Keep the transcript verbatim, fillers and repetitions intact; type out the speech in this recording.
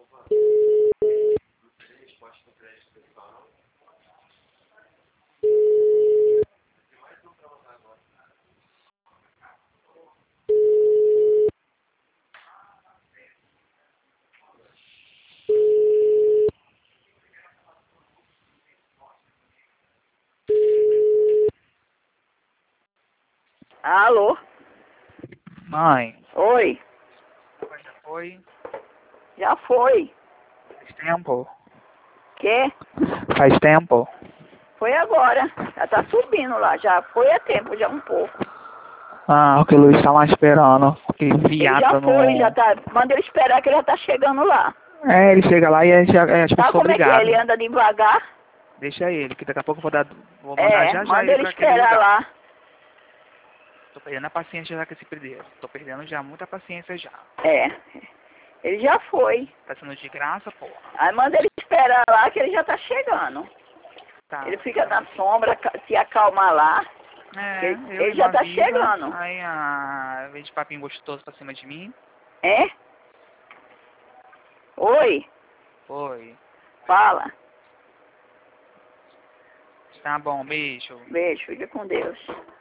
Alô? Mãe, Oi? já foi? Já foi. Faz tempo? Quê? Faz tempo? Foi agora. Já tá subindo lá. Já foi a tempo, já um pouco. Ah, o que o Luiz tá lá esperando. Que Ele já viado foi, no... já tá. Manda ele esperar que ele já tá chegando lá. É, ele chega lá e a gente é tipo Sabe como é que é? obrigado. Ele anda devagar? Deixa ele, que daqui a pouco eu vou dar... Vou mandar É, já já manda ele ele pra aquele esperar lugar. lá. Tô perdendo a paciência já com esse pedreiro. Tô perdendo já muita paciência já. É. Ele já foi. Tá sendo de graça, porra. Aí manda ele esperar lá que ele já tá chegando. Tá. Ele fica na sombra, ca- se acalmar lá. É, Ele, eu ele ele já não tá avisa. chegando. Aí, ah, vem de papinho gostoso pra cima de mim. É? Oi? Oi. Fala. Tá bom, beijo. Beijo, fica com Deus.